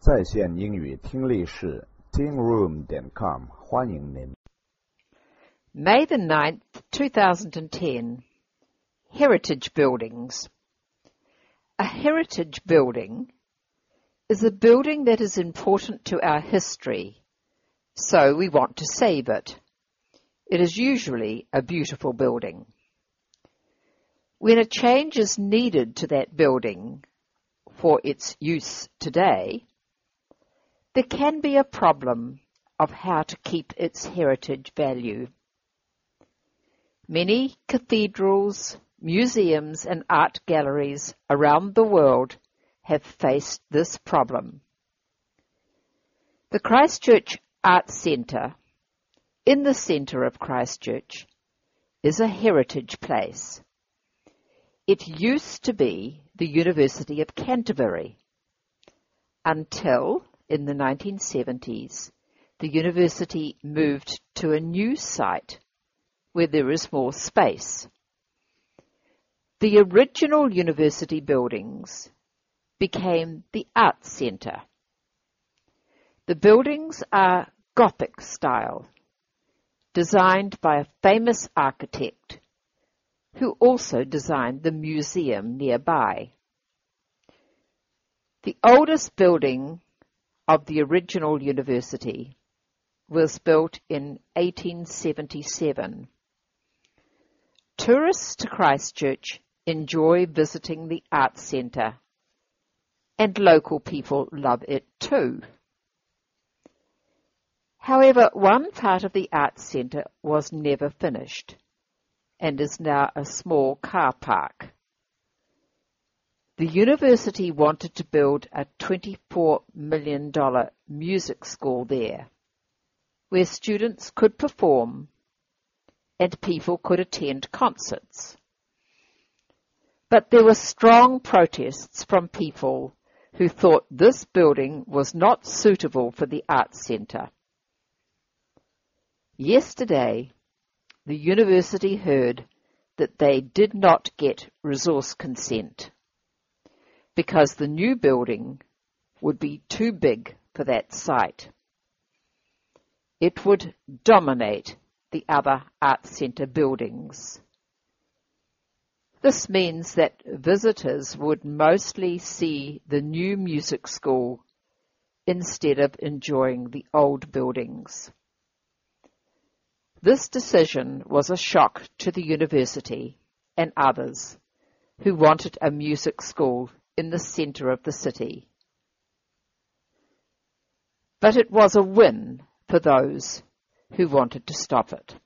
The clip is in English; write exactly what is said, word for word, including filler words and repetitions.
在线英语听力室 teen room 点 com 欢迎您。 May the ninth, two thousand ten. Heritage buildings. A heritage building is a building that is important to our history, so we want to save it. It is usually a beautiful building. When a change is needed to that building for its use today, there can be a problem of how to keep its heritage value. Many cathedrals, museums and art galleries around the world have faced this problem. The Christchurch Arts Centre, in the centre of Christchurch, is a heritage place. It used to be the University of Canterbury, until in the nineteen seventies the university moved to a new site where there is more space. The original university buildings became the Arts Centre. The buildings are Gothic style, designed by a famous architect who also designed the museum nearby. The oldest building of the original university was built in eighteen seventy-seven. Tourists to Christchurch enjoy visiting the Arts Centre, and local people love it too. However, one part of the Arts Centre was never finished and is now a small car park. The university wanted to build a twenty-four million dollars music school there, where students could perform and people could attend concerts. But there were strong protests from people who thought this building was not suitable for the Arts Centre. Yesterday, the university heard that they did not get resource consent because the new building would be too big for that site. It would dominate the other Arts Centre buildings. This means that visitors would mostly see the new music school instead of enjoying the old buildings. This decision was a shock to the university and others who wanted a music school in the centre of the city. But it was a win for those who wanted to stop it.